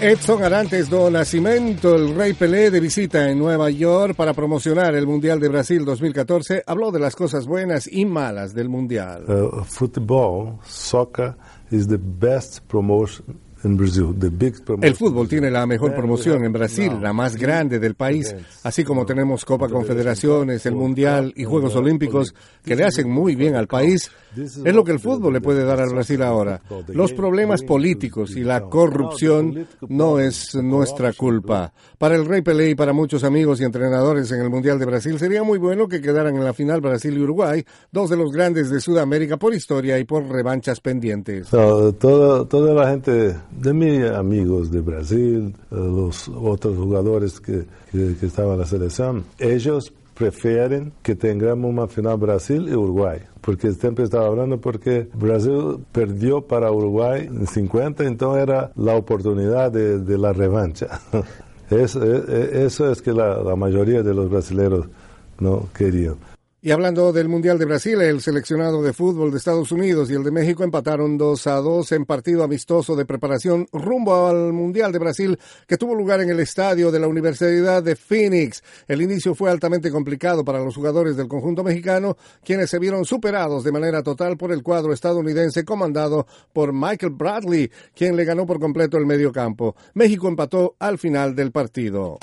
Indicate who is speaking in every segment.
Speaker 1: Edson Arantes do Nascimento, el Rey Pelé, de visita en Nueva York para promocionar el Mundial de Brasil 2014, habló de las cosas buenas y malas del Mundial.
Speaker 2: Football, soccer is the best promotion in Brazil, the big promotion.
Speaker 1: El fútbol tiene la mejor promoción en Brasil, la más grande del país, así como tenemos Copa Confederaciones, el Mundial y Juegos Olímpicos que le hacen muy bien al país. Es lo que el fútbol le puede dar al Brasil ahora. Los problemas políticos y la corrupción no es nuestra culpa. Para el Rey Pelé y para muchos amigos y entrenadores en el Mundial de Brasil, sería muy bueno que quedaran en la final Brasil y Uruguay, dos de los grandes de Sudamérica por historia y por revanchas pendientes.
Speaker 2: Toda la gente de mis amigos de Brasil, los otros jugadores que estaban en la selección, ellos prefieren que tengamos una final Brasil y Uruguay, porque siempre estaba hablando porque Brasil perdió para Uruguay en 50, entonces era la oportunidad de la revancha. Eso es que la mayoría de los brasileños no querían.
Speaker 1: Y hablando del Mundial de Brasil, el seleccionado de fútbol de Estados Unidos y el de México empataron 2-2 en partido amistoso de preparación rumbo al Mundial de Brasil que tuvo lugar en el estadio de la Universidad de Phoenix. El inicio fue altamente complicado para los jugadores del conjunto mexicano, quienes se vieron superados de manera total por el cuadro estadounidense comandado por Michael Bradley, quien le ganó por completo el medio campo. México empató al final del partido.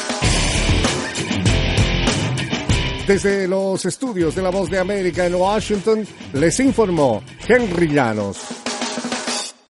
Speaker 1: Desde los estudios de La Voz de América en Washington, les informó Henry Llanos.